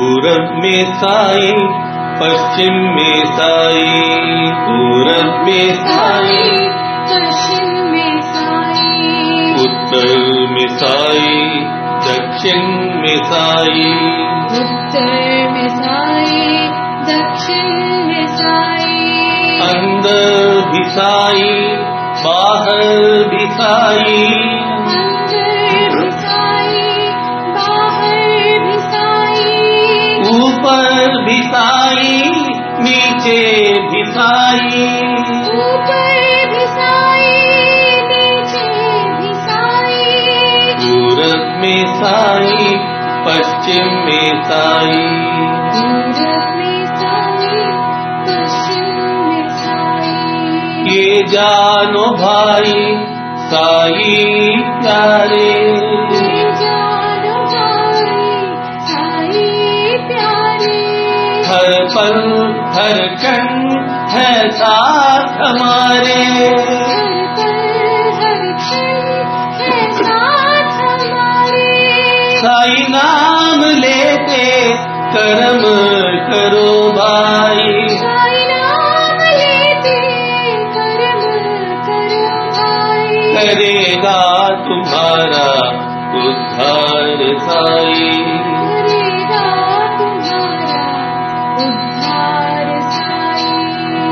पूरब में साई, पश्चिम में साई, पूरब में साई, पश्चिम में साई, उत्तर में साई, दक्षिण में साई, उत्तर में साई, दक्षिण में साई, अंदर भी साई, बाहर भी साई, अंदर भी साई, बाहर भी साई, ऊपर भी साई, नीचे भी साई, ऊपर भी साई, नीचे भी साई, पूरब में साई, पश्चिम में साई, पूरब में साई, पश्चिम में साई। ये जानो भाई साई प्यारे, ये जानो भाई साई प्यारे, हर पल हर क्षण है साथ हमारे, हर पल हर क्षण है साथ हमारे। साई नाम लेते कर्म करो भाई, साई नाम लेते कर्म करो भाई, करेगा तुम्हारा उद्धार साई, करेगा तुम्हारा उद्धार साई।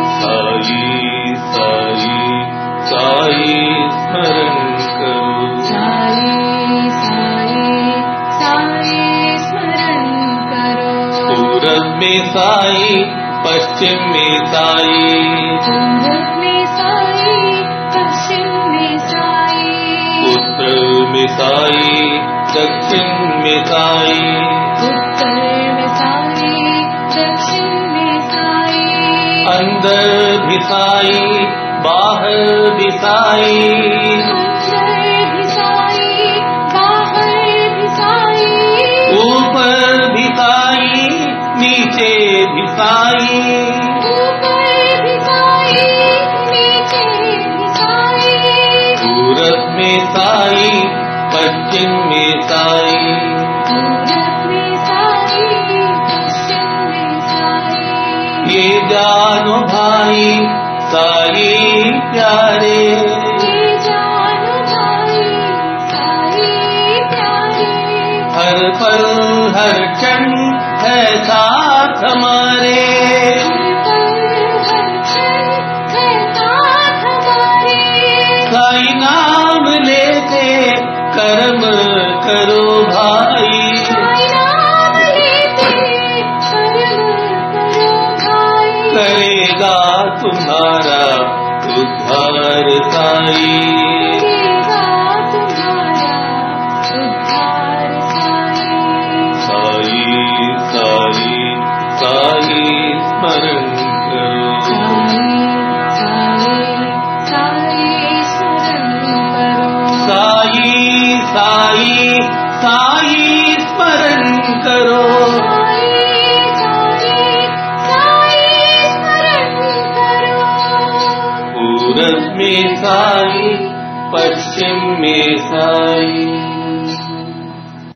साई साई साई स्मरण करो, साई साई साई स्मरण करो, पूरब में साई, पश्चिम में साई, पूरब में साई, पश्चिम में साई, उत्तर में साई, दक्षिण में साई, उत्तर में साई, दक्षिण में साई, अंदर भी साई, बाहर भी साई, अंदर भी साई, बाहर भी साई, ऊपर भी साई, नीचे भी साई, ऊपर भी साई, नीचे भी साई, पूरब में साई, पश्चिम में साई, पूरब में साई, पश्चिम में साई। ये जानो भाई साई प्यारे, ये जानो भाई साई प्यारे, हर पल हर क्षण है साथ हमारे, हर पल हर क्षण है साथ हमारे। साई नाम लेते कर्म करो भाई, साई नाम लेते कर्म करो भाई, करेगा तुम्हारा उद्धार साई, करेगा तुम्हारा उद्धार साई। साई साई साई स्मरण करो, साई साई साई स्मरण करो, साई साई साई स्मरण करो, साई साई साई स्मरण करो, पूरब में साई, पश्चिम में साई।